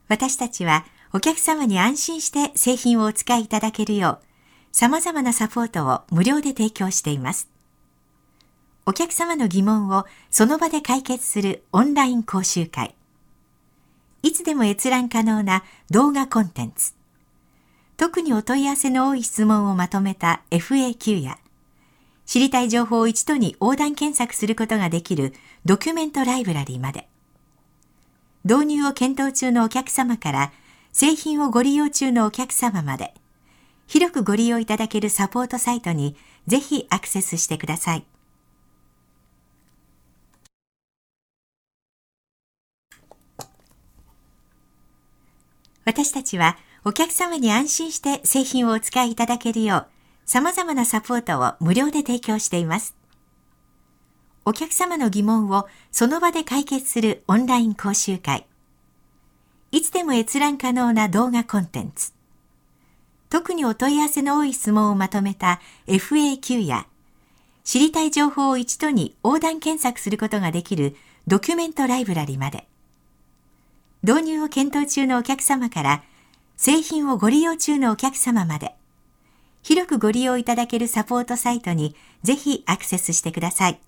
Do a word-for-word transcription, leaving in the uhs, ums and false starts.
私たちはお客様に安心して製品をお使いいただけるよう、様々なサポートを無料で提供しています。お客様の疑問をその場で解決するオンライン講習会。いつでも閲覧可能な動画コンテンツ。特にお問い合わせの多い質問をまとめた エフエーキュー や、知りたい情報を一度に横断検索することができるドキュメントライブラリーまで。導入を検討中のお客様から製品をご利用中のお客様まで、広くご利用いただけるサポートサイトにぜひアクセスしてください。私たちはお客様に安心して製品をお使いいただけるよう、様々なサポートを無料で提供しています。お客様の疑問をその場で解決するオンライン講習会。いつでも閲覧可能な動画コンテンツ。特にお問い合わせの多い質問をまとめた エフエーキュー や、知りたい情報を一度に横断検索することができるドキュメントライブラリまで。導入を検討中のお客様から製品をご利用中のお客様まで、広くご利用いただけるサポートサイトにぜひアクセスしてください。